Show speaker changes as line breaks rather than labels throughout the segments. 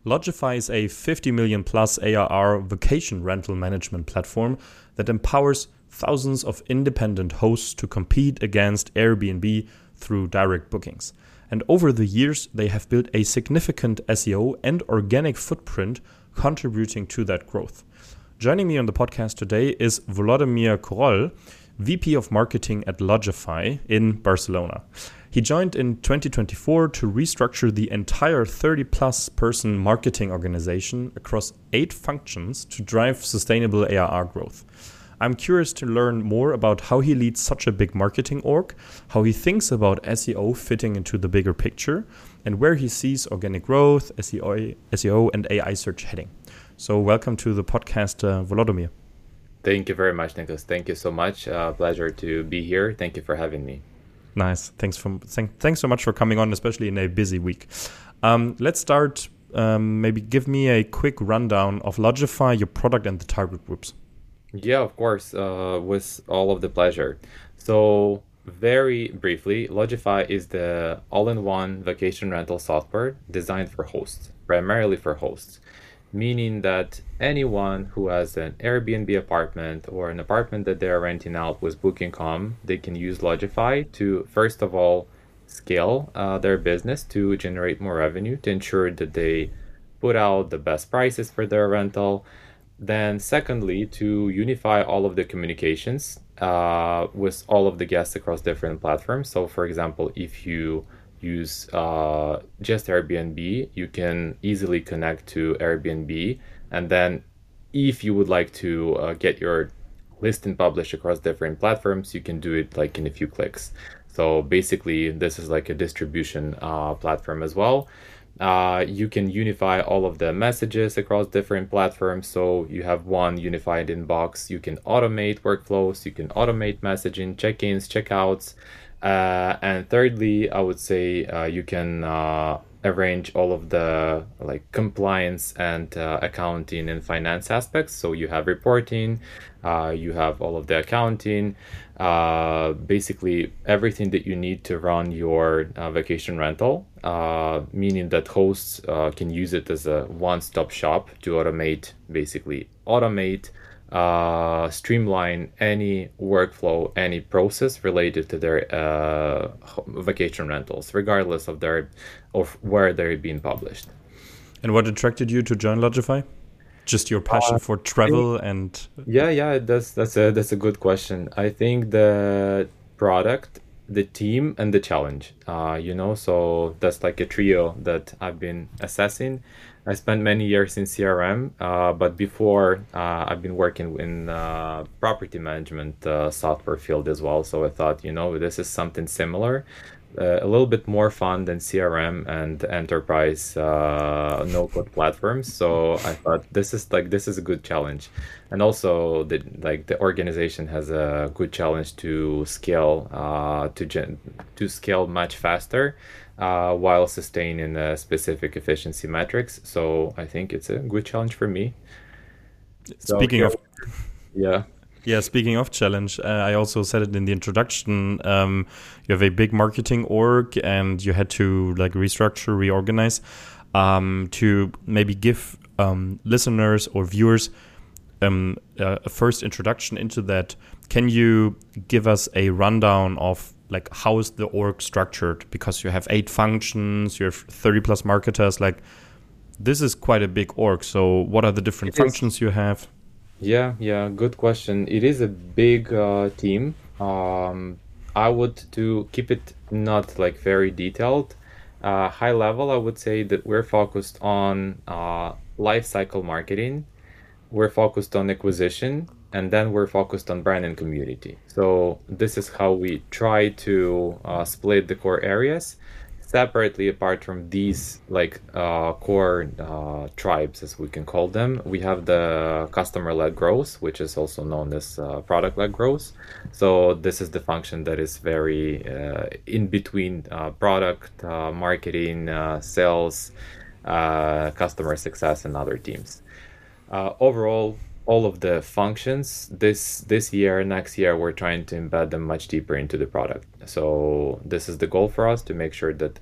Lodgify is a 50 million plus ARR vacation rental management platform that empowers thousands of independent hosts to compete against Airbnb through direct bookings. And over the years, they have built a significant SEO and organic footprint contributing to that growth. Joining me on the podcast today is Volodymyr Korol, VP of Marketing at Lodgify in Barcelona. He joined in 2024 to restructure the entire 30-plus person marketing organization across 8 functions to drive sustainable ARR growth. I'm curious to learn more about how he leads such a big marketing org, how he thinks about SEO fitting into the bigger picture, and where he sees organic growth, SEO and AI search heading. So welcome to the podcast, Volodymyr.
Thank you very much, Nicholas. Thank you so much. Pleasure to be here. Thank you for having me.
Nice. Thanks so much for coming on, especially in a busy week. Let's start. Maybe give me a quick rundown of Lodgify, your product, and the target groups.
Yeah, of course, with all of the pleasure. So very briefly, Lodgify is the all-in-one vacation rental software designed for hosts, primarily for hosts, meaning that anyone who has an Airbnb apartment or an apartment that they're renting out with Booking.com, they can use Lodgify to, first of all, scale their business to generate more revenue, to ensure that they put out the best prices for their rental. Then secondly, to unify all of the communications with all of the guests across different platforms. So for example, if you use just Airbnb, you can easily connect to Airbnb. And then if you would like to get your listing published across different platforms, you can do it like in a few clicks. So basically, this is like a distribution platform as well. You can unify all of the messages across different platforms. So you have one unified inbox. You can automate workflows. You can automate messaging, check-ins, checkouts. And thirdly, I would say you can arrange all of the like compliance and accounting and finance aspects. So you have reporting, you have all of the accounting, basically everything that you need to run your vacation rental, meaning that hosts can use it as a one-stop shop to automate, streamline any workflow, any process related to their vacation rentals, regardless of where they're being published.
And what attracted you to join Lodgify? Just your passion for travel and...
Yeah, that's a good question. I think the product, the team, and the challenge, so that's like a trio that I've been assessing. I spent many years in CRM, but before I've been working in property management software field as well. So I thought, this is something similar, a little bit more fun than CRM and enterprise no-code platforms. So I thought this is a good challenge, and also the organization has a good challenge to scale to scale much faster. While sustaining specific efficiency metrics. So I think it's a good challenge for me.
Speaking of challenge, I also said it in the introduction. You have a big marketing org, and you had to restructure, reorganize, to maybe give listeners or viewers a first introduction into that. Can you give us a rundown of how is the org structured? Because you have 8 functions, you have 30 plus marketers. This is quite a big org. So what are the different functions you have?
Yeah, good question. It is a big team. I would to keep it not very detailed. High level, I would say that we're focused on life cycle marketing. We're focused on acquisition, and then we're focused on brand and community. So this is how we try to split the core areas separately. Apart from these core tribes, as we can call them, we have the customer-led growth, which is also known as product-led growth. So this is the function that is very in between product, marketing, sales, customer success, and other teams. Overall, all of the functions this year, next year, we're trying to embed them much deeper into the product. So this is the goal for us, to make sure that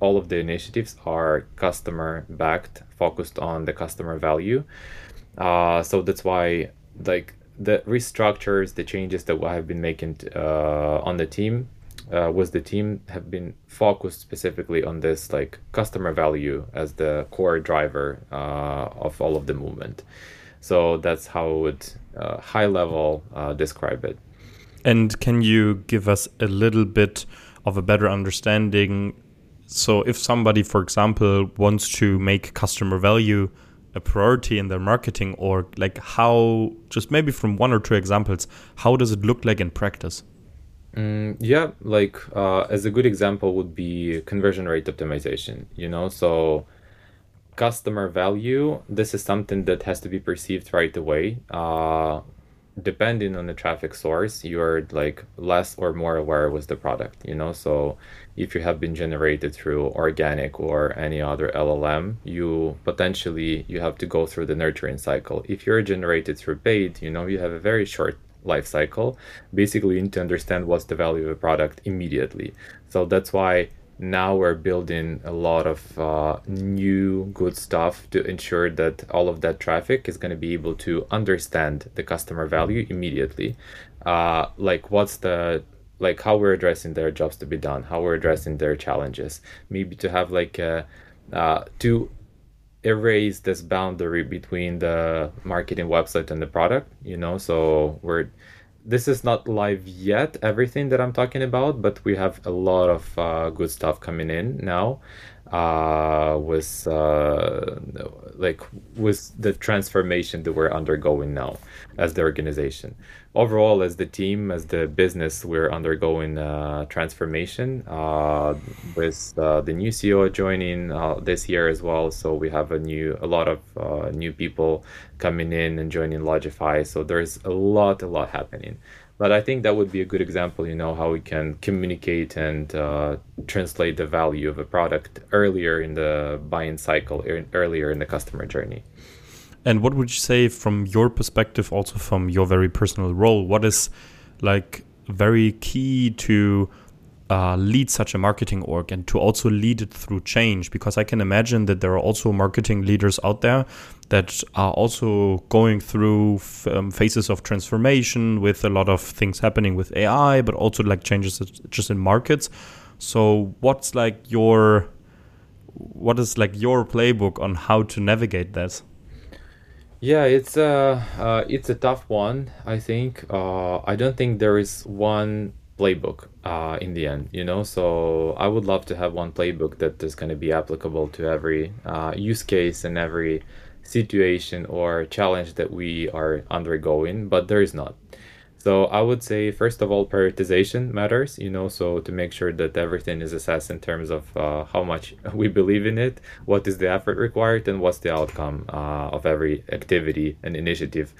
all of the initiatives are customer backed, focused on the customer value. So that's why like the restructures, the changes that I have been making on the team was the team have been focused specifically on this like customer value as the core driver of all of the movement. So that's how I would high level describe it.
And can you give us a little bit of a better understanding? So if somebody, for example, wants to make customer value a priority in their marketing, or like how, just maybe from one or two examples, how does it look like in practice?
Yeah, like as a good example would be conversion rate optimization, so customer value, this is something that has to be perceived right away. Depending on the traffic source, you're like less or more aware with the product, so if you have been generated through organic or any other LLM, you have to go through the nurturing cycle. If you're generated through paid, you have a very short life cycle. Basically, you need to understand what's the value of a product immediately. So that's why now we're building a lot of new good stuff to ensure that all of that traffic is going to be able to understand the customer value immediately. Like how we're addressing their jobs to be done, how we're addressing their challenges, maybe to have to erase this boundary between the marketing website and the product, so this is not live yet, everything that I'm talking about, but we have a lot of good stuff coming in now with the transformation that we're undergoing now as the organization. Overall, as the team, as the business, we're undergoing transformation with the new CEO joining this year as well. So we have a lot of new people coming in and joining Logify. So there's a lot happening. But I think that would be a good example, how we can communicate and translate the value of a product earlier in the buying cycle, earlier in the customer journey.
And what would you say from your perspective, also from your very personal role, what is like very key to lead such a marketing org and to also lead it through change? Because I can imagine that there are also marketing leaders out there that are also going through phases of transformation with a lot of things happening with AI, but also like changes just in markets. So what is like your playbook on how to navigate that?
Yeah, it's a tough one, I think. I don't think there is one playbook in the end, so I would love to have one playbook that is going to be applicable to every use case and every situation or challenge that we are undergoing, but there is not. So I would say, first of all, prioritization matters, so to make sure that everything is assessed in terms of how much we believe in it, what is the effort required, and what's the outcome of every activity and initiative.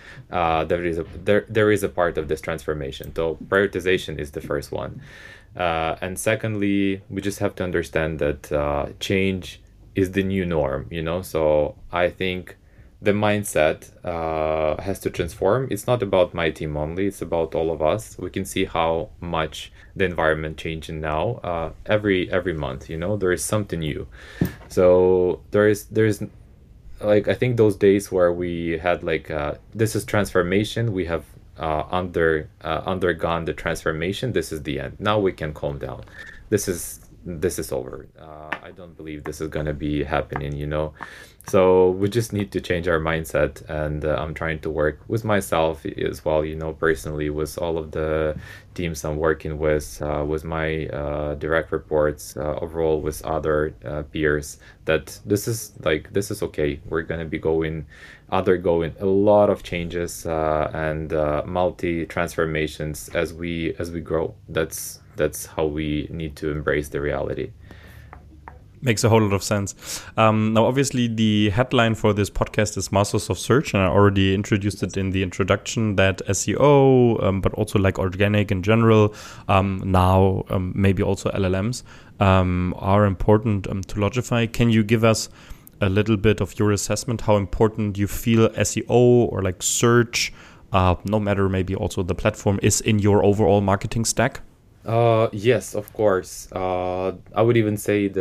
There is a part of this transformation. So prioritization is the first one. And secondly, we just have to understand that change is the new norm, so I think the mindset has to transform. It's not about my team only, it's about all of us. We can see how much the environment changing now every month, there is something new. So there's like, I think those days where we had this is transformation, we have undergone the transformation, this is the end, now we can calm down, this is over. I don't believe this is going to be happening, so we just need to change our mindset, and I'm trying to work with myself as well, personally, with all of the teams I'm working with my direct reports, overall with other peers, that this is okay. We're going to be undergoing a lot of changes and multi transformations as we grow. That's how we need to embrace the reality.
Makes a whole lot of sense. Now, obviously, the headline for this podcast is Masters of Search, and I already introduced it in the introduction, that SEO, but also like organic in general, now maybe also LLMs, are important to Logify. Can you give us a little bit of your assessment, how important you feel SEO or like search, no matter maybe also the platform, is in your overall marketing stack?
Yes, of course. I would even say the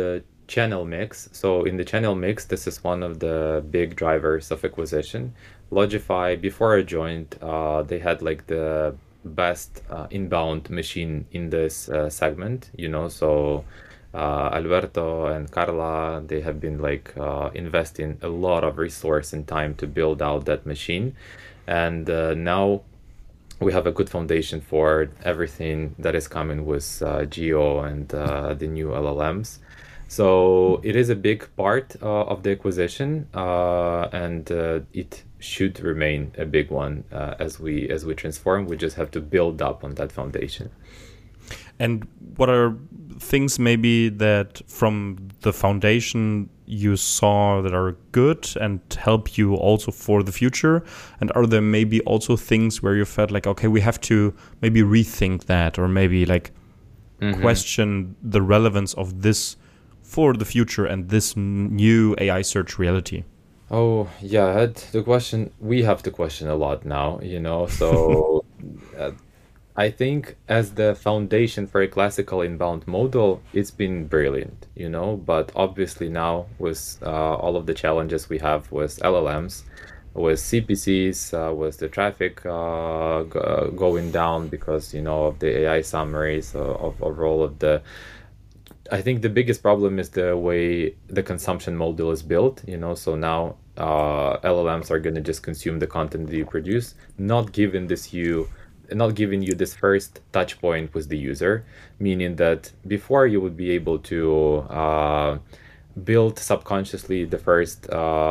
channel mix. So in the channel mix, this is one of the big drivers of acquisition. Logify, before I joined, they had like the best inbound machine in this segment, so Alberto and Carla, they have been like investing a lot of resource and time to build out that machine. And now we have a good foundation for everything that is coming with Geo and the new LLMs. So it is a big part of the acquisition, and it should remain a big one as we transform. We just have to build up on that foundation.
And what are things maybe that from the foundation you saw that are good and help you also for the future? And are there maybe also things where you felt like, okay, we have to maybe rethink that, or maybe like question the relevance of this for the future and this new AI search reality?
Oh, yeah, we have to question a lot now, so I think as the foundation for a classical inbound model, it's been brilliant, but obviously now with all of the challenges we have with LLMs, with CPCs, with the traffic going down because, of the AI summaries, of all of the I think the biggest problem is the way the consumption model is built, so now LLMs are going to just consume the content that you produce, not giving you this first touch point with the user, meaning that before you would be able to build subconsciously the first,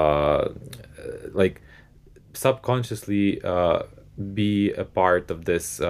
subconsciously be a part of this.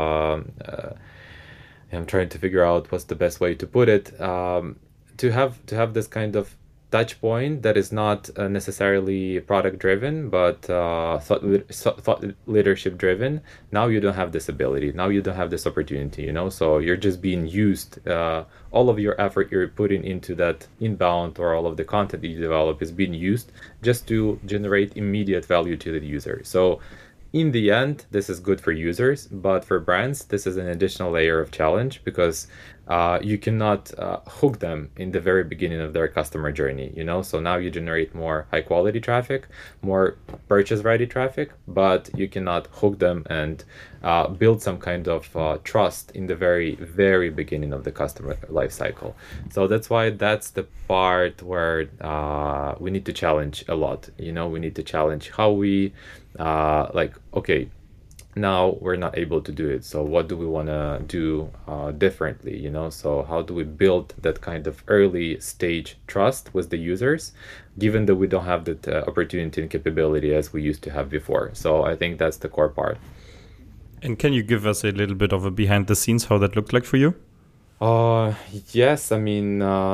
I'm trying to figure out what's the best way to put it. To have this kind of touch point that is not necessarily product driven, but thought leadership driven. Now you don't have this ability. Now you don't have this opportunity. So you're just being used. All of your effort you're putting into that inbound, or all of the content that you develop, is being used just to generate immediate value to the user. So in the end, this is good for users, but for brands, this is an additional layer of challenge because you cannot hook them in the very beginning of their customer journey, So now you generate more high quality traffic, more purchase ready traffic, but you cannot hook them and build some kind of trust in the very, very beginning of the customer life cycle. So that's why that's the part where we need to challenge a lot. We need to challenge how we okay, now we're not able to do it. So what do we want to do differently? So how do we build that kind of early stage trust with the users, given that we don't have that opportunity and capability as we used to have before? So I think that's the core part.
And can you give us a little bit of a behind the scenes, how that looked like for you?
Yes. I mean,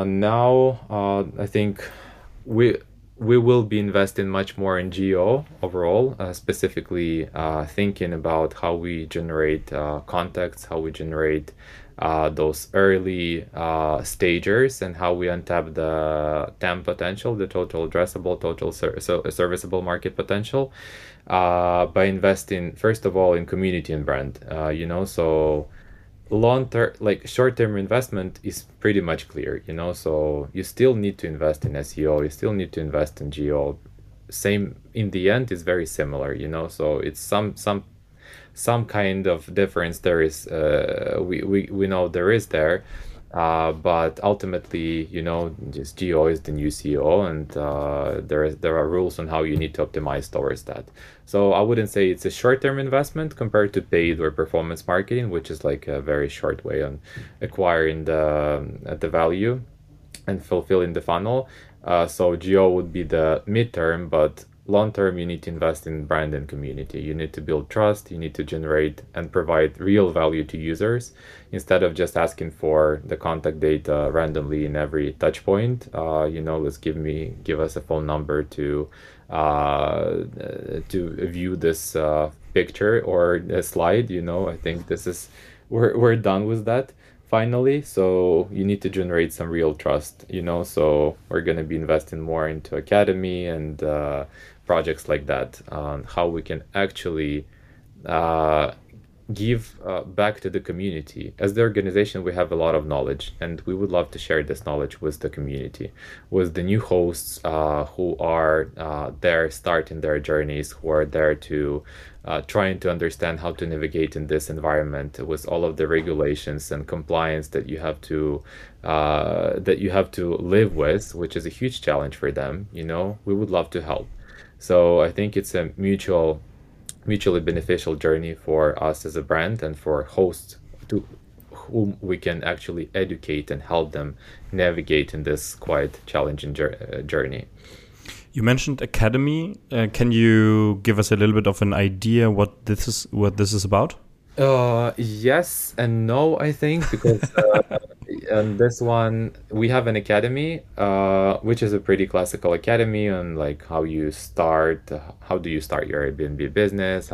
now I think we will be investing much more in Geo overall, specifically thinking about how we generate contacts, how we generate those early stagers, and how we untap the TAM potential, the total addressable, total serviceable market potential, by investing, first of all, in community and brand, so long-term, short-term investment is pretty much clear, so you still need to invest in SEO, you still need to invest in Geo. Same in the end is very similar, so it's some kind of difference there is, we know there is there, but ultimately, just Geo is the new CEO, and there are rules on how you need to optimize towards that. So I wouldn't say it's a short-term investment compared to paid or performance marketing, which is like a very short way on acquiring the value and fulfilling the funnel. So Geo would be the midterm, but long term, you need to invest in brand and community. You need to build trust. You need to generate and provide real value to users instead of just asking for the contact data randomly in every touch point. Let's give us a phone number to view this picture or a slide. I think we're done with that finally. So you need to generate some real trust. So we're going to be investing more into academy and projects like that on how we can actually give back to the community. As the organization, we have a lot of knowledge, and we would love to share this knowledge with the community, with the new hosts who are there starting their journeys, who are there to trying to understand how to navigate in this environment with all of the regulations and compliance that you have to live with, which is a huge challenge for them. We would love to help. So I think it's a mutually beneficial journey for us as a brand and for hosts to whom we can actually educate and help them navigate in this quite challenging journey.
You mentioned Academy. Can you give us a little bit of an idea what this is about?
Yes and no, I think, because on this one we have an academy, which is a pretty classical academy on like how do you start your Airbnb business,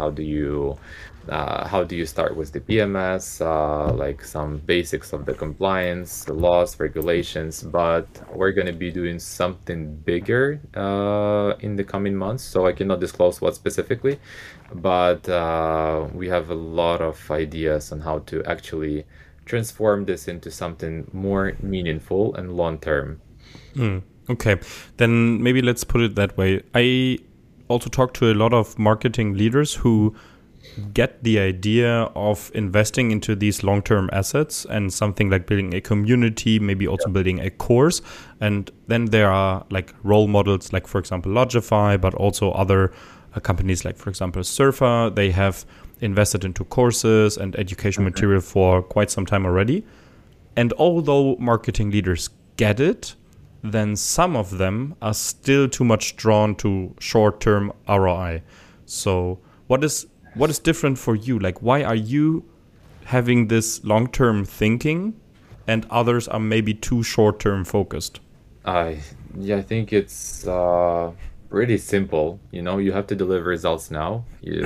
how do you start with the PMS, like some basics of the compliance, the laws, regulations. But we're going to be doing something bigger in the coming months, so I cannot disclose what specifically, but we have a lot of ideas on how to actually transform this into something more meaningful and long term.
Okay, then maybe let's put it that way. I also talk to a lot of marketing leaders who get the idea of investing into these long-term assets and something like building a community, maybe also building a course. And then there are like role models, like for example, Logify, but also other companies like, for example, Surfer. They have invested into courses and education material for quite some time already. And although marketing leaders get it, then some of them are still too much drawn to short-term ROI. So what is different for you? Like, why are you having this long-term thinking and others are maybe too short-term focused?
I think it's pretty simple. You have to deliver results now.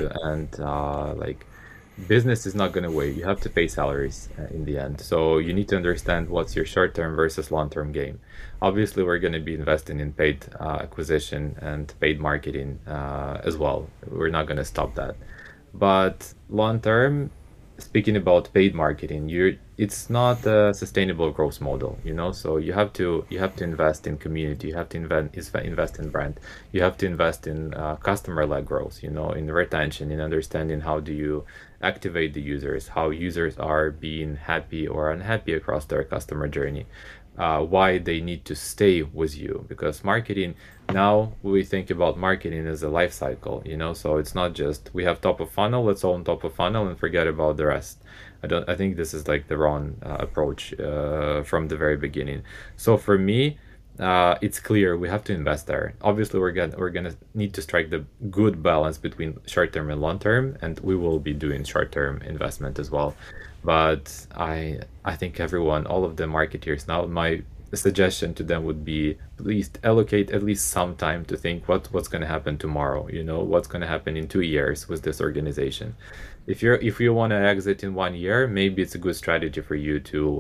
Like business is not going to wait. You have to pay salaries in the end. So you need to understand what's your short-term versus long-term game. Obviously, we're going to be investing in paid acquisition and paid marketing as well. We're not going to stop that. But long term, speaking about paid marketing, it's not a sustainable growth model, So you have to invest in community, you have to invest in brand, you have to invest in customer-led growth, in retention, in understanding how do you activate the users, how users are being happy or unhappy across their customer journey. Why they need to stay with you, because marketing, now we think about marketing as a life cycle, so it's not just we have top of funnel, let's own top of funnel and forget about the rest. I think this is like the wrong approach from the very beginning. So for me, it's clear we have to invest there. Obviously, we're gonna need to strike the good balance between short term and long term, and we will be doing short term investment as well. But I think all of the marketeers now, my suggestion to them would be please allocate at least some time to think what's going to happen tomorrow. What's going to happen in 2 years with this organization. If you want to exit in 1 year, maybe it's a good strategy for you to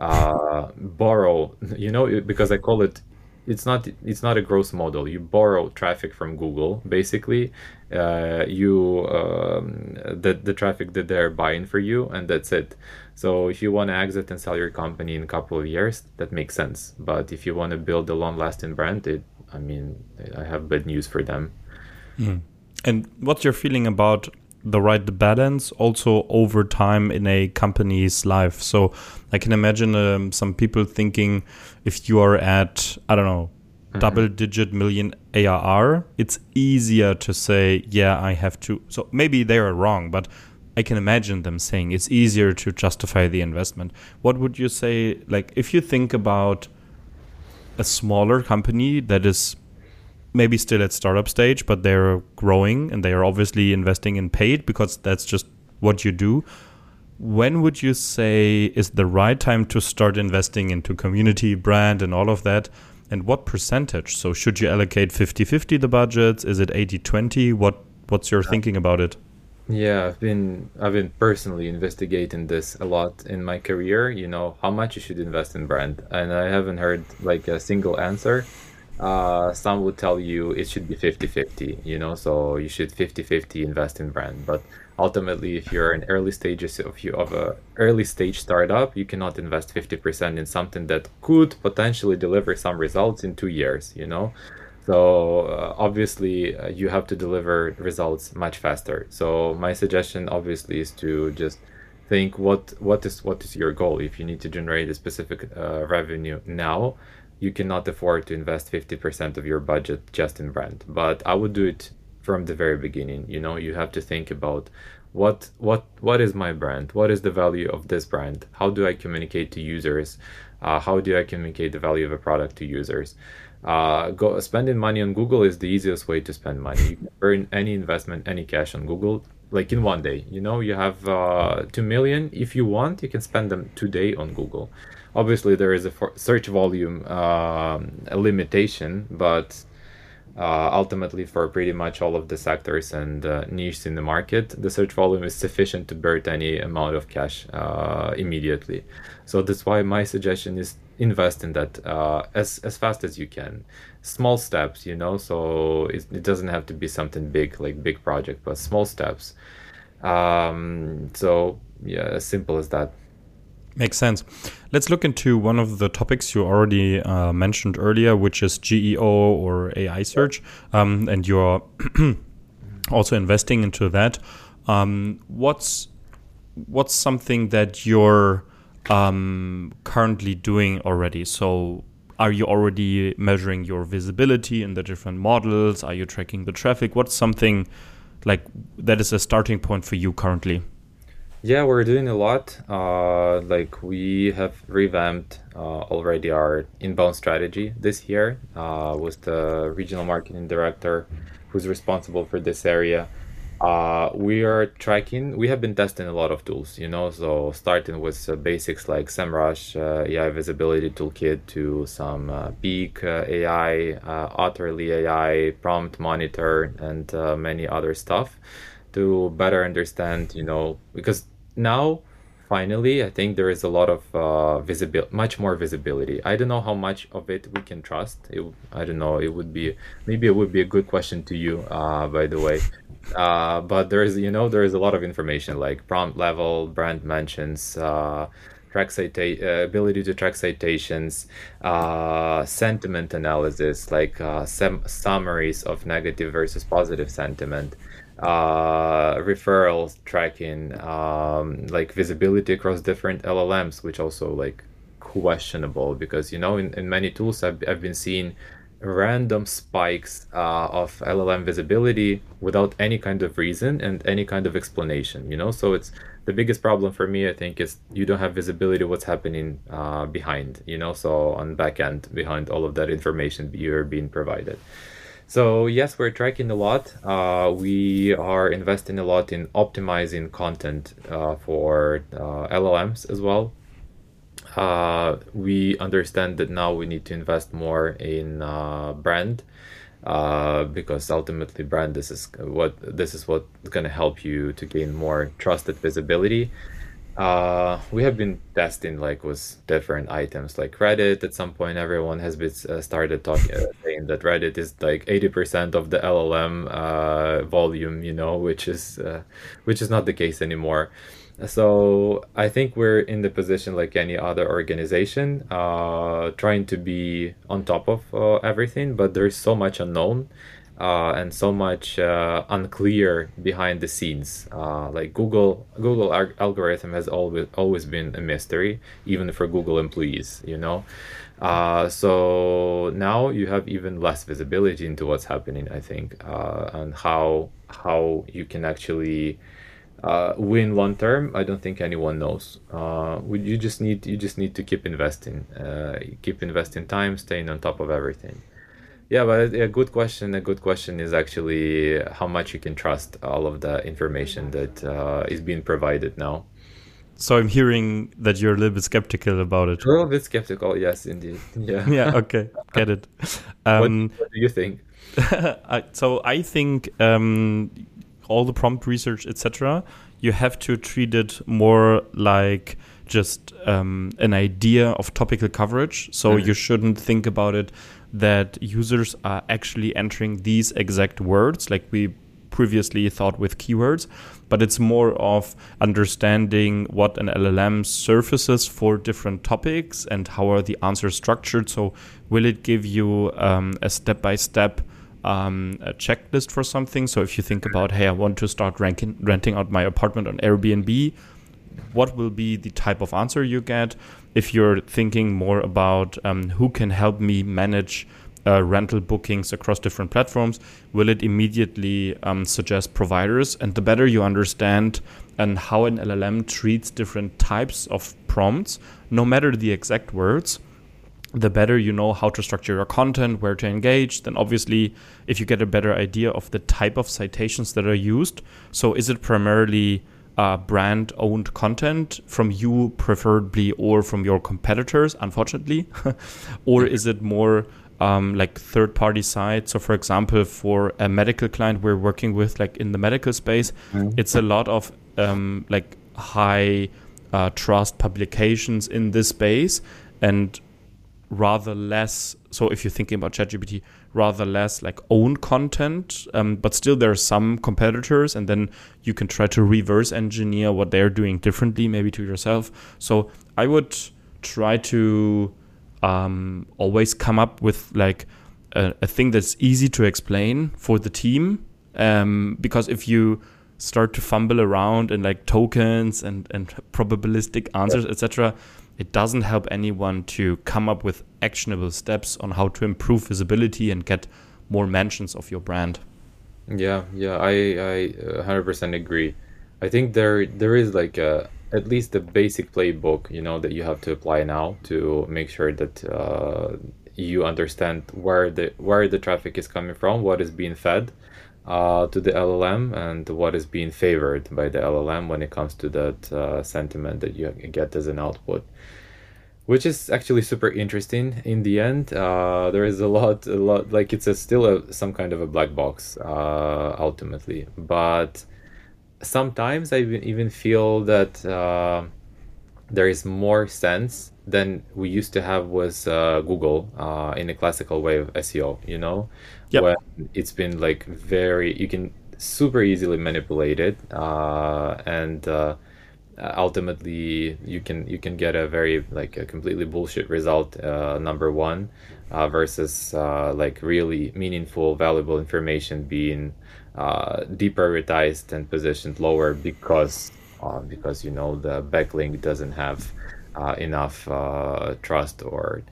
borrow. Because I call it. It's not a growth model. You borrow traffic from Google, basically. The traffic that they're buying for you, and that's it. So if you want to exit and sell your company in a couple of years, that makes sense. But if you want to build a long-lasting brand, I have bad news for them.
And what's your feeling about the right balance also over time in a company's life? So I can imagine some people thinking if you are at, I don't know, double-digit million ARR, it's easier to say, yeah, I have to. So maybe they are wrong, but I can imagine them saying it's easier to justify the investment. What would you say, like, if you think about a smaller company that is maybe still at startup stage, but they're growing and they are obviously investing in paid because that's just what you do. When would you say is the right time to start investing into community, brand, and all of that? And what percentage? So should you allocate 50-50 the budgets? Is it 80-20? What's your thinking about it?
Yeah, I've been personally investigating this a lot in my career, how much you should invest in brand. And I haven't heard like a single answer. Some would tell you it should be 50-50, so you should 50-50 invest in brand. But ultimately, if you're in early stages of a early stage startup, you cannot invest 50% in something that could potentially deliver some results in 2 years. So obviously, you have to deliver results much faster. So my suggestion obviously is to just think what is your goal. If you need to generate a specific revenue now, you cannot afford to invest 50% of your budget just in brand. But I would do it from the very beginning. You have to think about what is my brand? What is the value of this brand? How do I communicate to users? How do I communicate the value of a product to users? Spending money on Google is the easiest way to spend money. You can earn any investment, any cash on Google, like in one day. You have 2 million. If you want, you can spend them today on Google. Obviously, there is a search volume a limitation, but ultimately, for pretty much all of the sectors and niches in the market, the search volume is sufficient to burn any amount of cash immediately. So that's why my suggestion is invest in that as fast as you can. Small steps, so it doesn't have to be something big, like big project, but small steps. So yeah, as simple as that.
Makes sense. Let's look into one of the topics you already mentioned earlier, which is GEO or AI search, and you're also investing into that. What's something that you're currently doing already? So are you already measuring your visibility in the different models? Are you tracking the traffic? What's something like that is a starting point for you currently?
Yeah, we're doing a lot. Like we have revamped already our inbound strategy this year with the regional marketing director who's responsible for this area. We have been testing a lot of tools, so starting with basics like SEMrush, AI Visibility Toolkit, to some Peak AI, Otterly AI, Prompt Monitor, and many other stuff to better understand, because now finally I think there is a lot of much more visibility. I don't know how much of it we can trust. I don't know. Maybe it would be a good question to you, by the way. But there is a lot of information like prompt level, brand mentions, ability to track citations, sentiment analysis, like summaries of negative versus positive sentiment, referrals tracking, like visibility across different LLMs, which also like questionable because in many tools I've been seeing random spikes of LLM visibility without any kind of reason and any kind of explanation. So it's the biggest problem for me, I think, is you don't have visibility what's happening behind, so on back end behind all of that information you're being provided. So yes, we're tracking a lot. We are investing a lot in optimizing content for LLMs as well. We understand that now we need to invest more in brand because ultimately brand this is what's going to help you to gain more trusted visibility. We have been testing like with different items like Reddit. At some point, everyone has been started talking saying that Reddit is like 80% of the LLM volume, which is not the case anymore. So I think we're in the position like any other organization, trying to be on top of everything, but there's so much unknown and so much unclear behind the scenes. Like Google algorithm has always been a mystery, even for Google employees. So now you have even less visibility into what's happening, I think, and how you can actually win long term. I don't think anyone knows. You just need to keep investing time, staying on top of everything. Yeah, but a good question. A good question is actually how much you can trust all of the information that is being provided now.
So I'm hearing that you're a little bit skeptical about it.
A little bit skeptical, yes, indeed. Yeah.
Yeah. Okay. Get it.
What do you think?
So I think all the prompt research, etc., you have to treat it more like just an idea of topical coverage. So you shouldn't think about it that users are actually entering these exact words, like we previously thought with keywords, but it's more of understanding what an LLM surfaces for different topics and how are the answers structured. So will it give you a step-by-step a checklist for something? So if you think about, hey, I want to start renting out my apartment on Airbnb, what will be the type of answer you get? If you're thinking more about who can help me manage rental bookings across different platforms, will it immediately suggest providers? And the better you understand and how an LLM treats different types of prompts, no matter the exact words, the better you know how to structure your content, where to engage. Then obviously, if you get a better idea of the type of citations that are used, so is it primarily brand-owned content from you preferably or from your competitors, unfortunately? Or is it more like third-party sites? So for example, for a medical client we're working with, like in the medical space, it's a lot of like high trust publications in this space, and rather less, so if you're thinking about ChatGPT, rather less like own content, but still there are some competitors, and then you can try to reverse engineer what they're doing differently, maybe to yourself. So I would try to always come up with like a thing that's easy to explain for the team, because if you start to fumble around in like tokens and probabilistic answers, etc., it doesn't help anyone to come up with actionable steps on how to improve visibility and get more mentions of your brand.
Yeah, I 100% agree. I think there is like at least a basic playbook, that you have to apply now to make sure that you understand where the traffic is coming from, what is being fed to the LLM, and what is being favored by the LLM when it comes to that sentiment that you get as an output, which is actually super interesting in the end. There is a lot, like it's some kind of a black box ultimately. But sometimes I even feel that there is more sense than we used to have with Google in a classical way of SEO,
Yep.
when it's been like you can super easily manipulate it, and ultimately you can get a very like a completely bullshit result, number one, versus like really meaningful, valuable information being deprioritized and positioned lower because the backlink doesn't have enough trust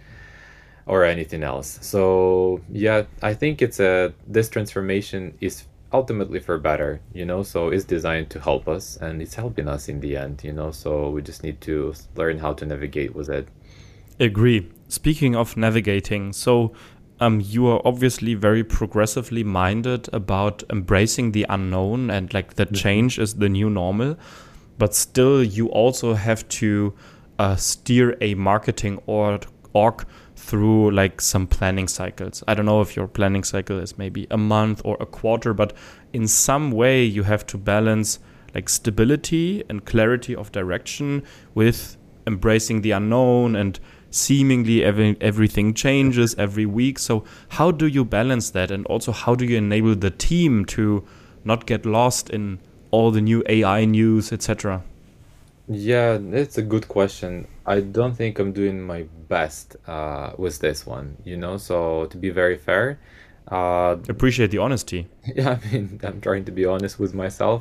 or anything else. So yeah, I think this transformation is ultimately for better, so it's designed to help us, and it's helping us in the end, so we just need to learn how to navigate with it.
Agree. Speaking of navigating, so you are obviously very progressively minded about embracing the unknown and like that change is the new normal, but still you also have to steer a marketing org through like some planning cycles. I don't know if your planning cycle is maybe a month or a quarter, but in some way you have to balance like stability and clarity of direction with embracing the unknown, and seemingly everything changes every week. So how do you balance that? And also how do you enable the team to not get lost in all the new AI news, etc.?
Yeah, it's a good question. I don't think I'm doing my best with this one, so to be very fair,
Appreciate the honesty.
yeah, I mean, I'm trying to be honest with myself.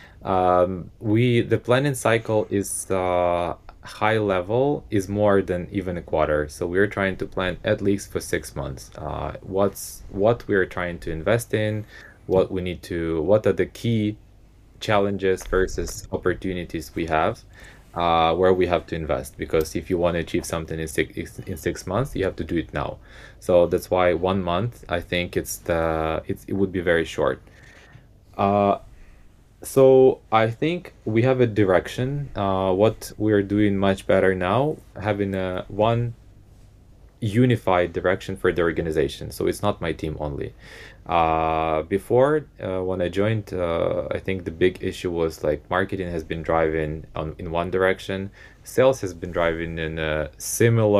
The planning cycle is high level is more than even a quarter. So we're trying to plan at least for 6 months. What we're trying to invest in, what are the key challenges versus opportunities we have, where we have to invest. Because if you want to achieve something in 6 months, you have to do it now. So that's why 1 month, I think it would be very short. So I think we have a direction. What we're doing much better now, having one unified direction for the organization. So it's not my team only. Before, when I joined, I think the big issue was like marketing has been driving in one direction, sales has been driving in a similar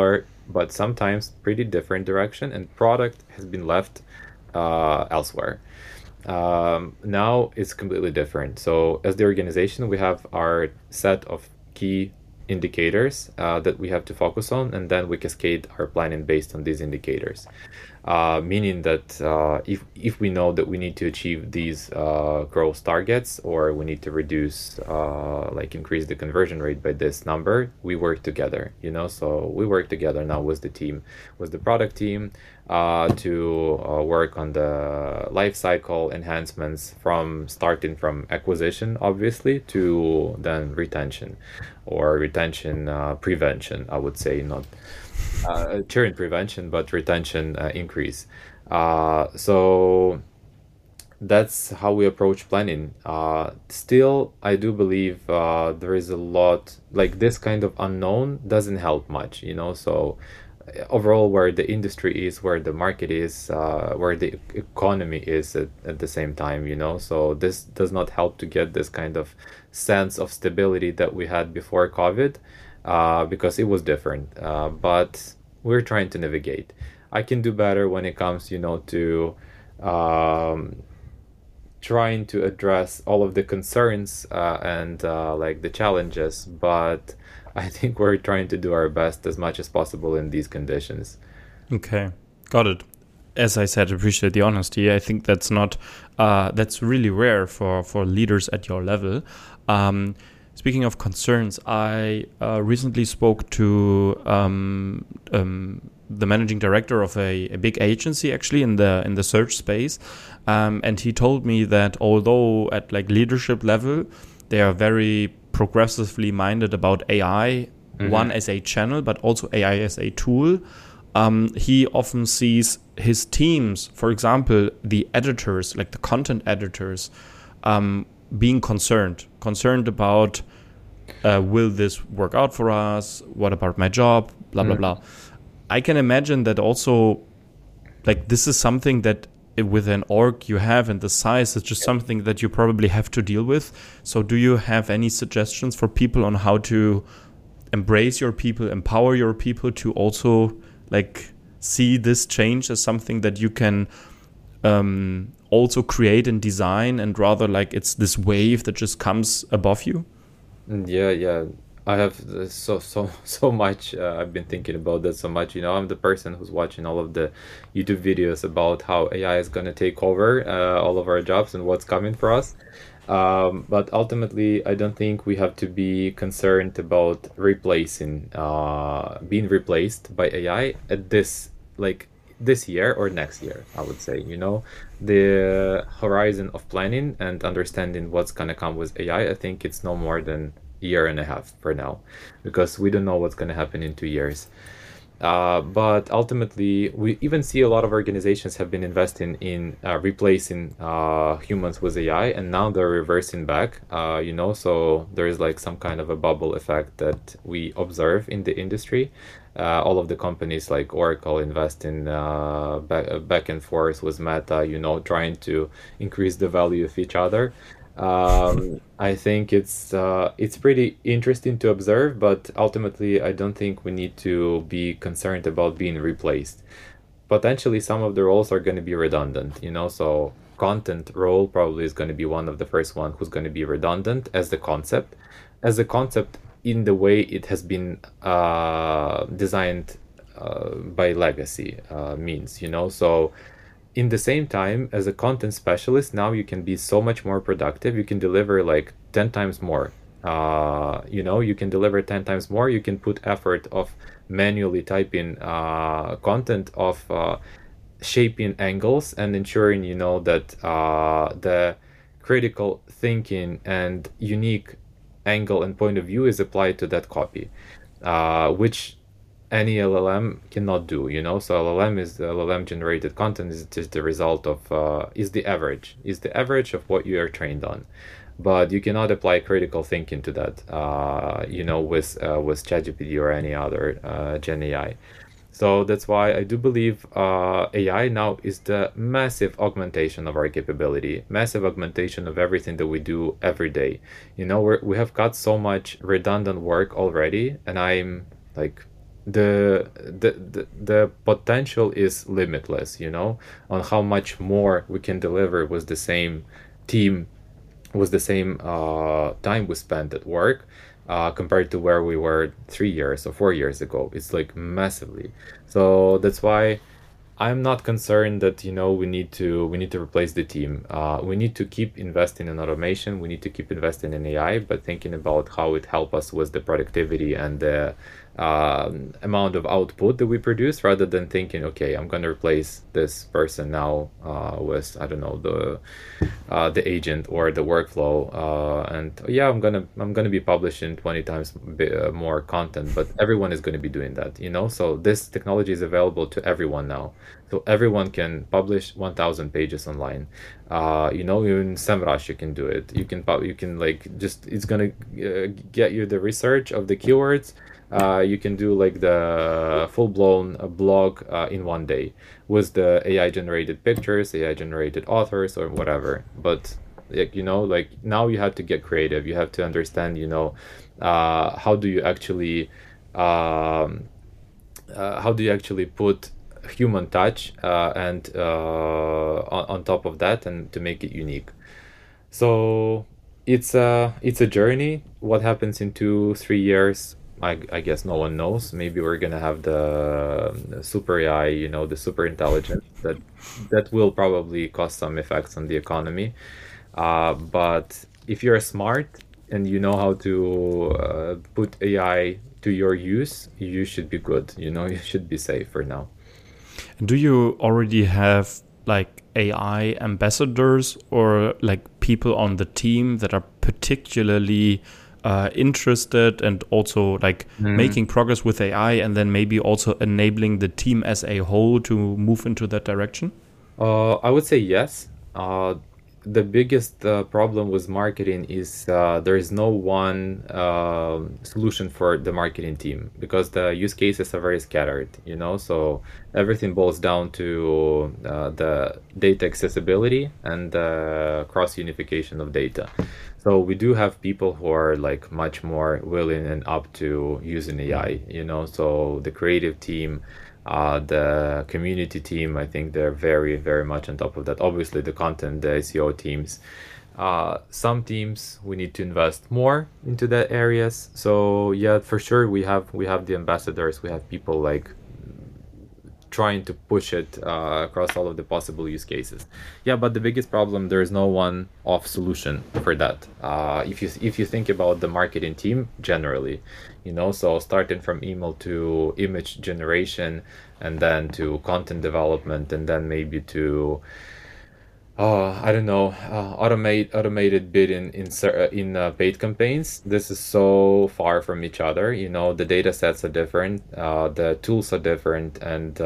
but sometimes pretty different direction, and product has been left elsewhere. Now it's completely different. So as the organization, we have our set of key indicators that we have to focus on, and then we cascade our planning based on these indicators. Meaning that if we know that we need to achieve these growth targets, or we need to reduce like increase the conversion rate by this number, we work together, you know. So we work together now with the team, with the product team, to work on the life cycle enhancements, from starting from acquisition obviously to then retention, or retention prevention, I would say, not churn prevention, but retention increase. So that's how we approach planning. Still, I do believe there is a lot, like this kind of unknown doesn't help much, you know. So overall, where the industry is, where the market is, where the economy is at the same time, you know. So this does not help to get this kind of sense of stability that we had before COVID, because it was different. But we're trying to navigate. I can do better when it comes, you know, to um, trying to address all of the concerns and like the challenges, but I think we're trying to do our best as much as possible in these conditions.
Okay, got it. As I said, appreciate the honesty. I think that's not that's really rare for leaders at your level. Speaking of concerns, I recently spoke to the managing director of a big agency, actually in the search space, and he told me that although at like leadership level they are very progressively minded about AI, one as a channel, but also AI as a tool. He often sees his teams, for example, the editors, like the content editors, being concerned about will this work out for us? What about my job? Blah, blah, blah. I can imagine that also, like, this is something that with an org you have and the size, it's just something that you probably have to deal with. So do you have any suggestions for people on how to embrace your people, empower your people to also like see this change as something that you can also create and design, and rather like it's this wave that just comes above you?
Yeah. I have so much. I've been thinking about that so much. You know, I'm the person who's watching all of the YouTube videos about how AI is going to take over all of our jobs and what's coming for us. But ultimately, I don't think we have to be concerned about being replaced by AI at this year or next year, I would say. You know, the horizon of planning and understanding what's going to come with AI, I think it's no more than year and a half for now, because we don't know what's going to happen in 2 years. But ultimately, we even see a lot of organizations have been investing in replacing humans with AI, and now they're reversing back. You know, so there is like some kind of a bubble effect that we observe in the industry. All of the companies like Oracle invest in back and forth with Meta, you know, trying to increase the value of each other. I think it's pretty interesting to observe, but ultimately, I don't think we need to be concerned about being replaced. Potentially, some of the roles are going to be redundant, you know, so content role probably is going to be one of the first one who's going to be redundant as a concept in the way it has been designed by legacy means, you know, so in the same time, as a content specialist, now you can be so much more productive. You can deliver like 10 times more. You know, you can deliver 10 times more. You can put effort of manually typing content, of shaping angles and ensuring, you know, that the critical thinking and unique angle and point of view is applied to that copy, which any LLM cannot do, you know. So LLM generated content is just the result of is the average of what you are trained on, but you cannot apply critical thinking to that, you know, with ChatGPT or any other Gen AI. So that's why I do believe AI now is the massive augmentation of our capability, massive augmentation of everything that we do every day. You know, we have got so much redundant work already, and I'm like the potential is limitless, on how much more we can deliver with the same team, with the same time we spent at work, compared to where we were 3 years or 4 years ago. It's like massively. So that's why I'm not concerned that we need to replace the team. We need to keep investing in automation. We need to keep investing in AI, but thinking about how it help us with the productivity and the amount of output that we produce, rather than thinking, okay, I'm going to replace this person now with, I don't know, the agent or the workflow, and yeah, I'm gonna be publishing 20 times more content, but everyone is going to be doing that, so this technology is available to everyone now, so everyone can publish 1,000 pages online. Even SEMrush, you can do it. You can like, just, it's gonna get you the research of the keywords. You can do like the full-blown blog in one day with the AI generated pictures, AI generated authors, or whatever. But like now you have to get creative. You have to understand, how do you actually put human touch and on top of that, and to make it unique. So it's a journey. What happens in 2-3 years? I guess no one knows. Maybe we're gonna have the super AI, the super intelligence that will probably cause some effects on the economy. But if you're smart and you know how to put AI to your use, you should be good. You should be safe for now.
Do you already have like AI ambassadors or like people on the team that are particularly interested and also like making progress with AI, and then maybe also enabling the team as a whole to move into that direction?
I would say yes. The biggest problem with marketing is there is no one solution for the marketing team, because the use cases are very scattered, so everything boils down to the data accessibility and the cross unification of data. So we do have people who are like much more willing and up to using AI, so the creative team, the community team, I think they're very, very much on top of that. Obviously, the content, the SEO teams. Some teams we need to invest more into that areas. So yeah, for sure we have the ambassadors. We have people like trying to push it across all of the possible use cases. Yeah, but the biggest problem, there is no one off solution for that. If you think about the marketing team generally, so starting from email to image generation, and then to content development, and then maybe to I don't know, automated bidding in paid campaigns. This is so far from each other. The data sets are different, the tools are different, and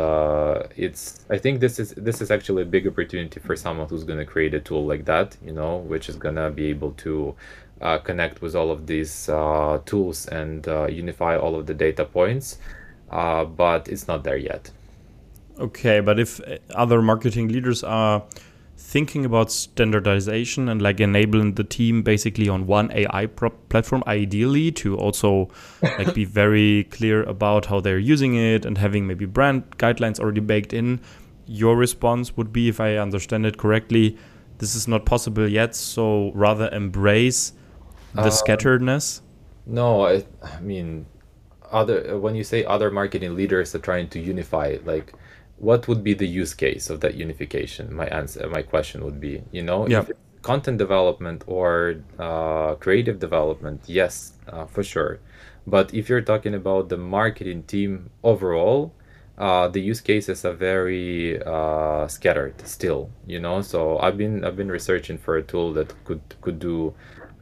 I think this is actually a big opportunity for someone who's going to create a tool like that, which is going to be able to connect with all of these tools and unify all of the data points. But it's not there yet.
Okay, but if other marketing leaders are thinking about standardization and like enabling the team basically on one AI platform, ideally to also like be very clear about how they're using it and having maybe brand guidelines already baked in, your response would be, if I understand it correctly, this is not possible yet, so rather embrace the scatteredness?
No, I mean, when you say other marketing leaders are trying to unify, like, what would be the use case of that unification? My question would be,
Yeah.
if it's content development or creative development, yes, for sure. But if you're talking about the marketing team overall, the use cases are very scattered still, So I've been researching for a tool that could do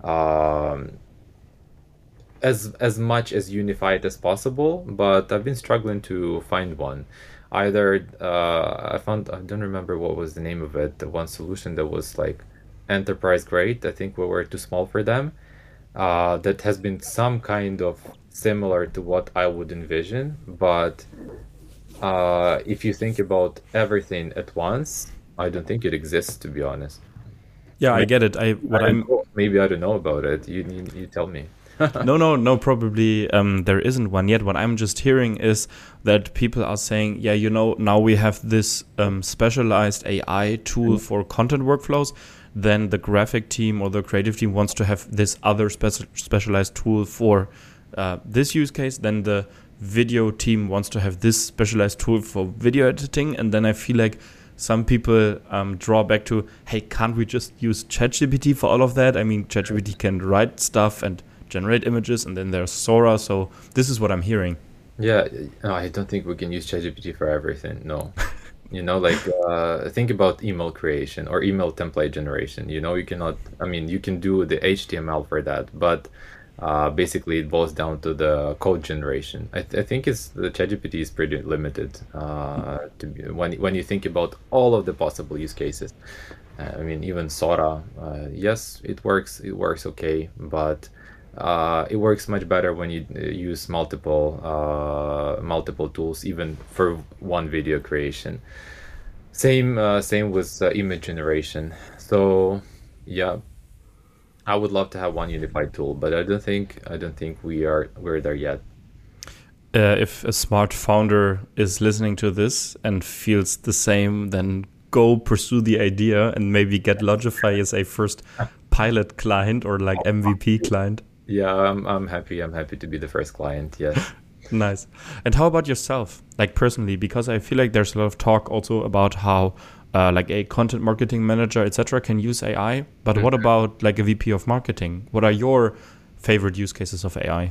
as much as unified as possible, but I've been struggling to find one. Either I don't remember what was the name of it, the one solution that was like enterprise grade. I think we were too small for them. That has been some kind of similar to what I would envision, but if you think about everything at once, I don't think it exists, to be honest.
Yeah, I
Maybe
get it.
maybe I don't know about it. You tell me.
No, probably there isn't one yet. What I'm just hearing is that people are saying, yeah, now we have this specialized AI tool for content workflows. Then the graphic team or the creative team wants to have this other specialized tool for this use case. Then the video team wants to have this specialized tool for video editing. And then I feel like some people draw back to, hey, can't we just use ChatGPT for all of that? I mean, ChatGPT can write stuff and generate images, and then there's Sora. So this is what I'm hearing.
Yeah, no, I don't think we can use ChatGPT for everything. No. Like think about email creation or email template generation. You cannot, I mean, you can do the HTML for that, but basically it boils down to the code generation. I think the ChatGPT is pretty limited when you think about all of the possible use cases. I mean, even Sora, yes, it works okay, but it works much better when you use multiple tools, even for one video creation. Same with image generation. So yeah, I would love to have one unified tool, but I don't think we're there yet.
If a smart founder is listening to this and feels the same, then go pursue the idea and maybe get Logify as a first pilot client or like MVP client.
Yeah, I'm happy to be the first client. Yes.
Nice. And how about yourself, like personally? Because I feel like there's a lot of talk also about how like a content marketing manager, etc., can use AI. But what about like a VP of marketing? What are your favorite use cases of AI?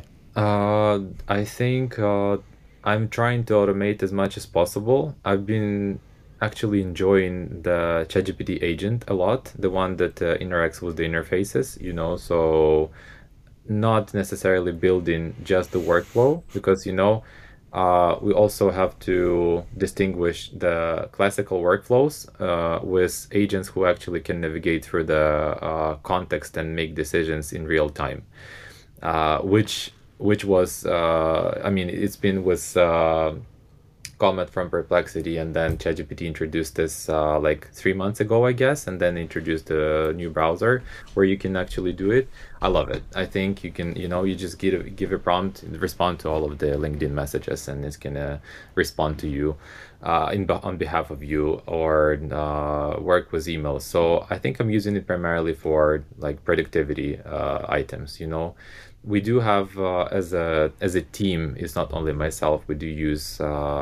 I think I'm trying to automate as much as possible. I've been actually enjoying the ChatGPT agent a lot, the one that interacts with the interfaces, so not necessarily building just the workflow, because we also have to distinguish the classical workflows with agents who actually can navigate through the context and make decisions in real time, which was I mean, it's been with Comet from Perplexity, and then ChatGPT introduced this like 3 months ago, I guess, and then introduced a new browser where you can actually do it. I love it. I think you can, you just give a prompt, respond to all of the LinkedIn messages, and it's gonna respond to you on behalf of you, or work with emails. So I think I'm using it primarily for like productivity items. We do have as a team, it's not only myself, we do use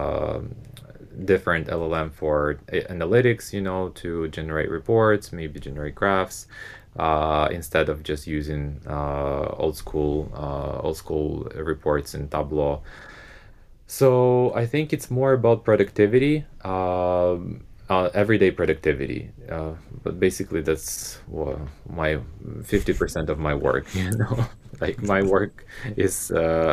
different LLM for analytics, to generate reports, maybe generate graphs, instead of just using old school reports in Tableau. So I think it's more about productivity, everyday productivity, but basically that's my 50% of my work. Like my work is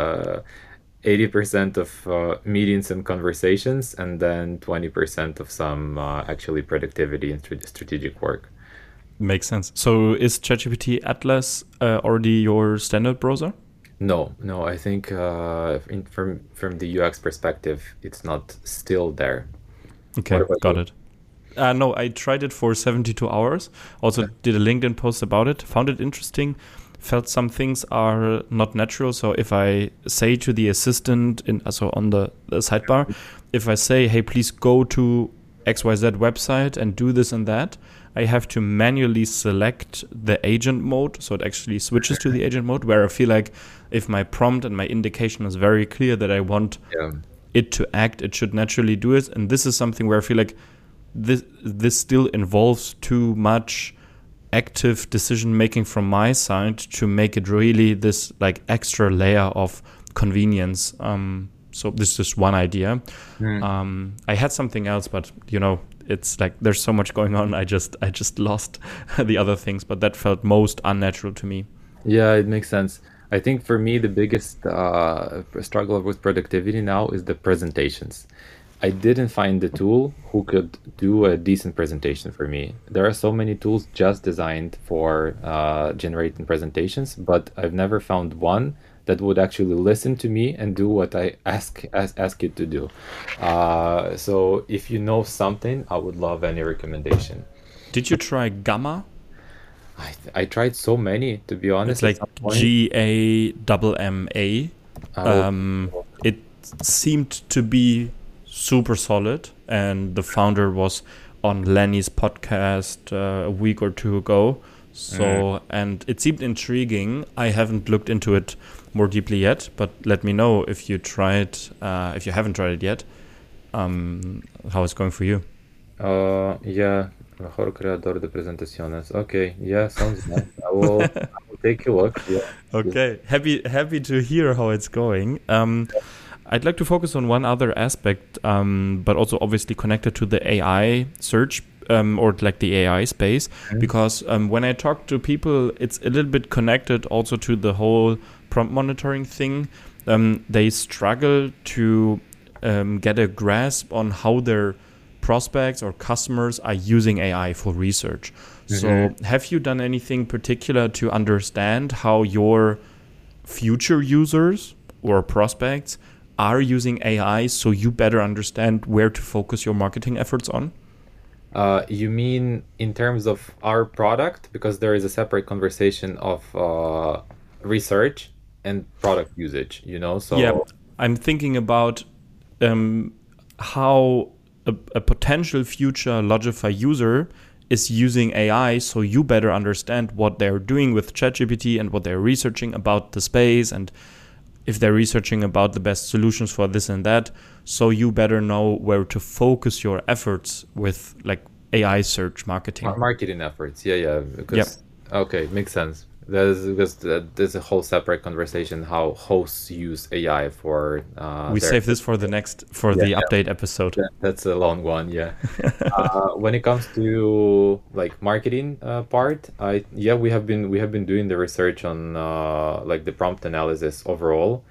80% of meetings and conversations, and then 20% of some actually productivity and strategic work.
Makes sense. So is ChatGPT Atlas already your standard browser?
No. I think from the UX perspective, it's not still there.
Okay, got it. No, I tried it for 72 hours. Also did a LinkedIn post about it. Found it interesting. Felt some things are not natural. So if I say to the assistant on the sidebar, if I say, hey, please go to XYZ website and do this and that, I have to manually select the agent mode. So it actually switches to the agent mode, where I feel like if my prompt and my indication is very clear that I want it to act, it should naturally do it. And this is something where I feel like this still involves too much active decision making from my side to make it really this like extra layer of convenience. So this is just one idea. I had something else, but it's like there's so much going on. I just lost the other things, but that felt most unnatural to me.
Yeah, it makes sense. I think for me the biggest struggle with productivity now is the presentations. I didn't find the tool who could do a decent presentation for me. There are so many tools just designed for generating presentations, but I've never found one that would actually listen to me and do what I ask it to do. So if you know something, I would love any recommendation.
Did you try Gamma?
I tried so many, to be
It's
honest, at
like
some point.
GAMMA.
Oh,
It seemed to be super solid, and the founder was on Lenny's podcast a week or two ago.
mm.
So, and it seemed intriguing. I haven't looked into it more deeply yet, but let me know if you tried, if you haven't tried it yet, how it's going for you.
Yeah, mejor creador de presentaciones. Okay, yeah, sounds nice. I will take a look. Yeah.
Okay, happy to hear how it's going. I'd like to focus on one other aspect, but also obviously connected to the AI search or like the AI space,
Mhm.
because when I talk to people, it's a little bit connected also to the whole prompt monitoring thing. They struggle to get a grasp on how their prospects or customers are using AI for research. So,
Mhm.
have you done anything particular to understand how your future users or prospects are using AI so you better understand where to focus your marketing efforts on?
You mean in terms of our product? Because there is a separate conversation of research and product usage,
Yeah,
So,
I'm thinking about um, how a potential future Logify user is using AI so you better understand what they're doing with ChatGPT and what they're researching about the space, and if they're researching about the best solutions for this and that, so you better know where to focus your efforts with like AI search marketing.
marketing efforts. Yeah,
Yep.
because okay, makes sense. There's a whole separate conversation how hosts use AI for
We
their
save this for
yeah,
the update episode.
that's a long one. Yeah. When it comes to like marketing part, I yeah we have been doing the research on like the prompt analysis overall.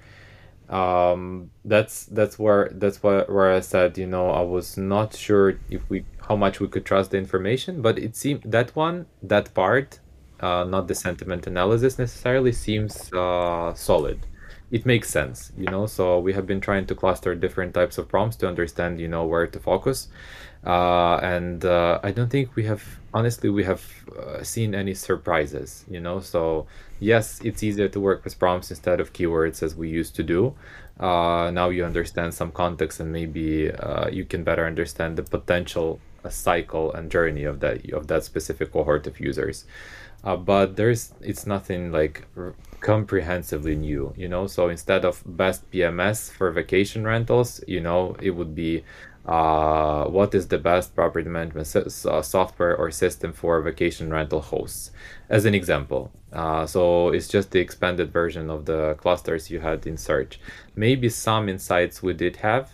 That's where I said, I was not sure if we how much we could trust the information, but it seemed that part, not the sentiment analysis necessarily, seems solid. It makes sense. So we have been trying to cluster different types of prompts to understand, where to focus. And I don't think we have seen any surprises. So yes, it's easier to work with prompts instead of keywords as we used to do. Now you understand some context, and maybe you can better understand the potential cycle and journey of that specific cohort of users. But it's nothing like comprehensively new. So instead of best PMS for vacation rentals, it would be what is the best property management software or system for vacation rental hosts, as an example. So it's just the expanded version of the clusters you had in search. Maybe some insights we did have,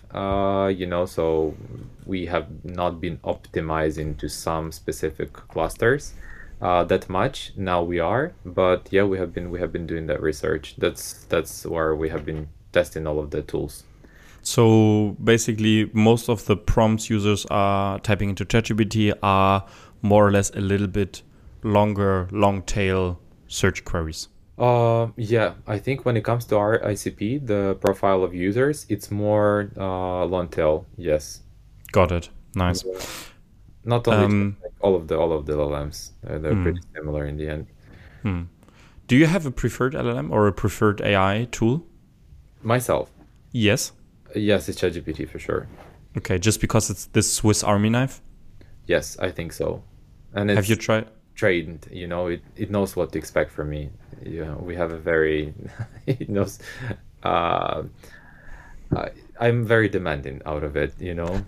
so we have not been optimizing to some specific clusters that much. Now we are, but yeah, we have been doing that research. That's where we have been testing all of the tools.
So basically, most of the prompts users are typing into ChatGPT are more or less a little bit longer, long tail search queries.
Yeah, I think when it comes to our ICP, the profile of users, it's more long tail. Yes.
Got it. Nice.
Yeah. Not only
Um,
like all of the LLMs, they're
hmm,
pretty similar in the end.
hmm. Do you have a preferred LLM or a preferred AI tool?
Myself,
Yes.
yes, it's ChatGPT for sure.
Okay, just because it's this Swiss Army knife.
Yes, I think so. And
Have you
it's
tried?
trained, it knows what to expect from me. We have a very, it knows, uh, I'm very demanding out of it.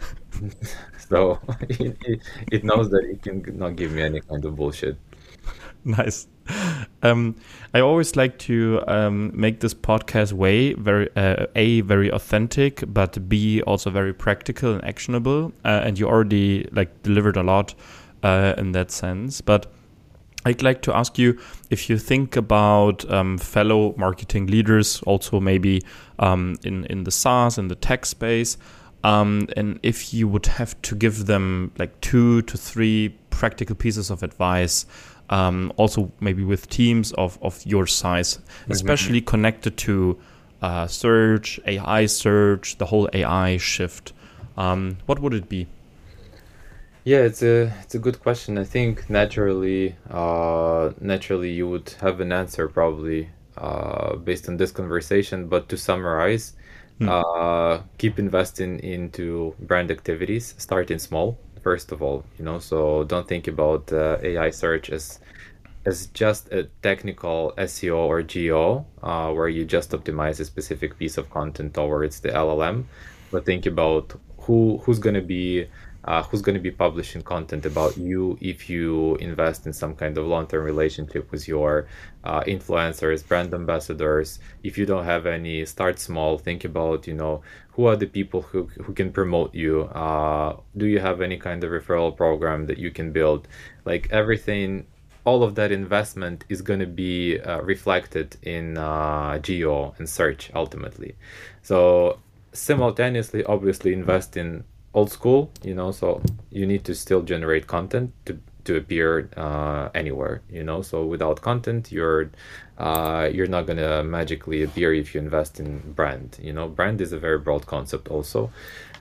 So it knows that it can not give me any kind of bullshit.
Nice. Um, I always like to make this podcast way very very authentic, but B also very practical and actionable. And you already like delivered a lot in that sense. But I'd like to ask you if you think about fellow marketing leaders, also maybe in the SaaS in the tech space, and if you would have to give them like 2 to 3 practical pieces of advice, also maybe with teams of your size,
Mhm.
especially connected to search, AI search, the whole AI shift, what would it be?
Yeah, it's a good question. I think naturally you would have an answer probably based on this conversation. But to summarize,
Hmm.
keep investing into brand activities, starting small, first of all, so don't think about AI search as just a technical SEO or GO, where you just optimize a specific piece of content towards the LLM, but think about who's going to be publishing content about you if you invest in some kind of long-term relationship with your influencers, brand ambassadors. If you don't have any, start small. Think about, who are the people who can promote you. Do you have any kind of referral program that you can build? Like everything, all of that investment is going to be reflected in geo and search ultimately. So simultaneously, obviously, invest in old school, so you need to still generate content to appear anywhere, so without content, you're not gonna magically appear if you invest in brand. Brand is a very broad concept also.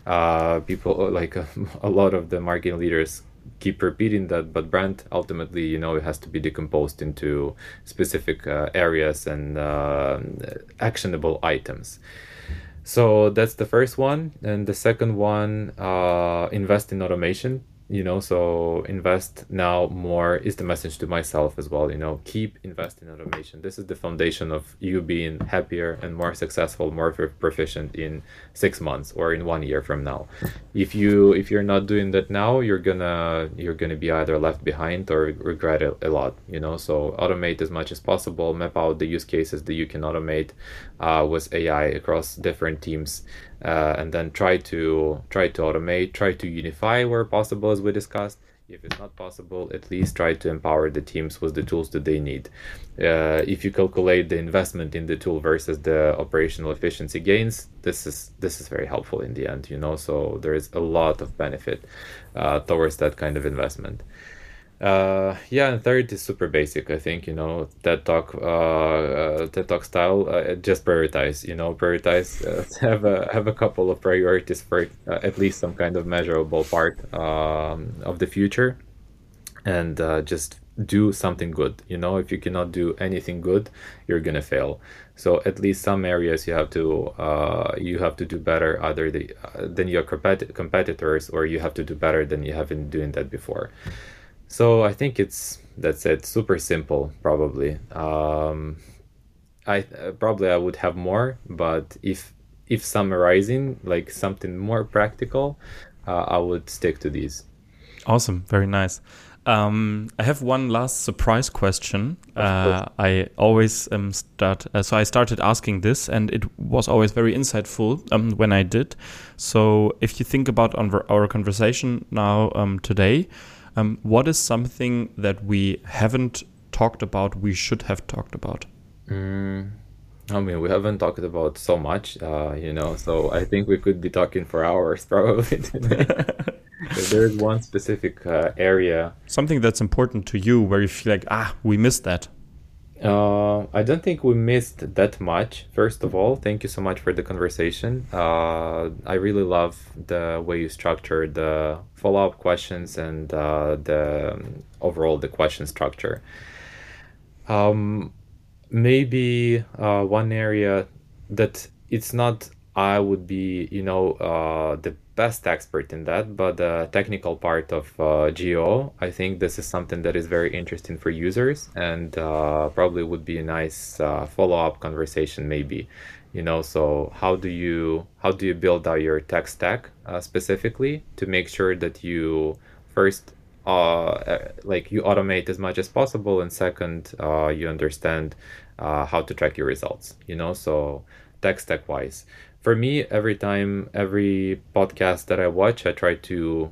People like a lot of the marketing leaders keep repeating that, but brand ultimately, it has to be decomposed into specific areas and actionable items. So that's the first one. And the second one, invest in automation. So invest now more is the message to myself as well. Keep investing in automation. This is the foundation of you being happier and more successful, more proficient in 6 months or in 1 year from now. If you're not doing that now, you're gonna be either left behind or regret it a lot. So automate as much as possible. Map out the use cases that you can automate with AI across different teams, and then try to automate, try to unify where possible, as we discussed. If it's not possible, at least try to empower the teams with the tools that they need. If you calculate the investment in the tool versus the operational efficiency gains, this is very helpful in the end. So there is a lot of benefit towards that kind of investment. Yeah, and third is super basic. I think, TED Talk style. Just prioritize. Prioritize. Have a couple of priorities for at least some kind of measurable part of the future, and just do something good. If you cannot do anything good, you're gonna fail. So at least some areas you have to do better other than your competitors, or you have to do better than you have been doing that before. So I think that's it. Super simple, probably. I would have more, but if summarizing like something more practical, I would stick to these.
Awesome, very nice. I have one last surprise question.
Of course.
I always so I started asking this, and it was always very insightful when I did. So if you think about our conversation now today, what is something that we haven't talked about, we should have talked about?
Mm, I mean, we haven't talked about so much, so I think we could be talking for hours probably today. If there's one specific area.
Something that's important to you where you feel like, we missed that.
I don't think we missed that much. First of all, thank you so much for the conversation. I really love the way you structured the follow-up questions and overall the question structure. Um, Maybe one area that it's not I would be, the best expert in that, but the technical part of geo, I think this is something that is very interesting for users, and probably would be a nice follow-up conversation maybe. So how do you build out your tech stack specifically to make sure that you first like you automate as much as possible, and second, you understand how to track your results. So tech stack wise, for me, every podcast that I watch, I try to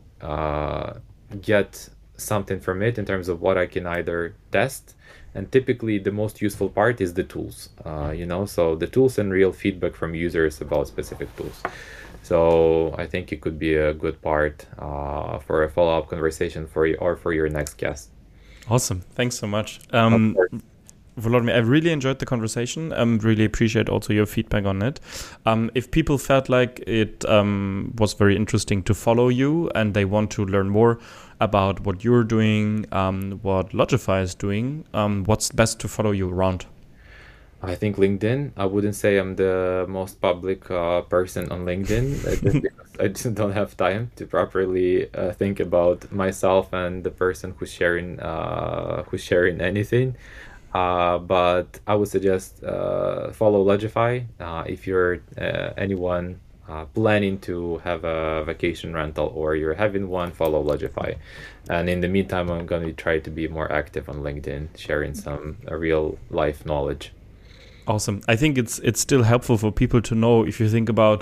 get something from it in terms of what I can either test, and typically the most useful part is the tools. So the tools and real feedback from users about specific tools. So I think it could be a good part for a follow-up conversation for you or for your next guest.
Awesome. Thanks so much.
Of course.
Volodymyr, I really enjoyed the conversation. Really appreciate also your feedback on it. If people felt like it was very interesting to follow you and they want to learn more about what you're doing, what Logify is doing, what's best to follow you around?
I think LinkedIn. I wouldn't say I'm the most public person on LinkedIn, just because I just don't have time to properly think about myself and the person who's sharing anything. But I would suggest follow Logify if you're anyone planning to have a vacation rental or you're having one. Follow Logify, and in the meantime, I'm going to try to be more active on LinkedIn, sharing some real life knowledge.
Awesome. I think it's still helpful for people to know if you think about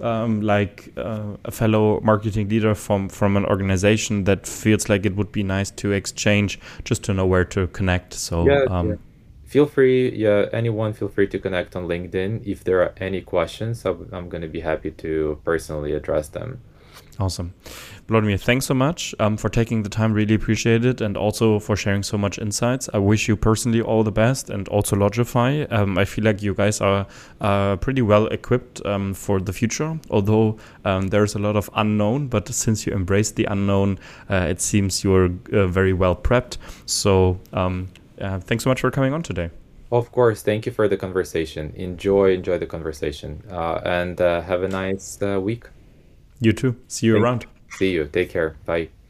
a fellow marketing leader from an organization that feels like it would be nice to exchange just to know where to connect. So
Yeah. Feel free, yeah, anyone feel free to connect on LinkedIn. If there are any questions, I'm going to be happy to personally address them.
Awesome. Volodymyr, thanks so much for taking the time. Really appreciate it. And also for sharing so much insights. I wish you personally all the best and also Logify. I feel like you guys are pretty well equipped for the future, although there's a lot of unknown. But since you embrace the unknown, it seems you're very well prepped. So thanks so much for coming on today.
Of course, thank you for the conversation. Enjoy the conversation, and have a nice week.
You too. See you around.
See you. Take care. Bye.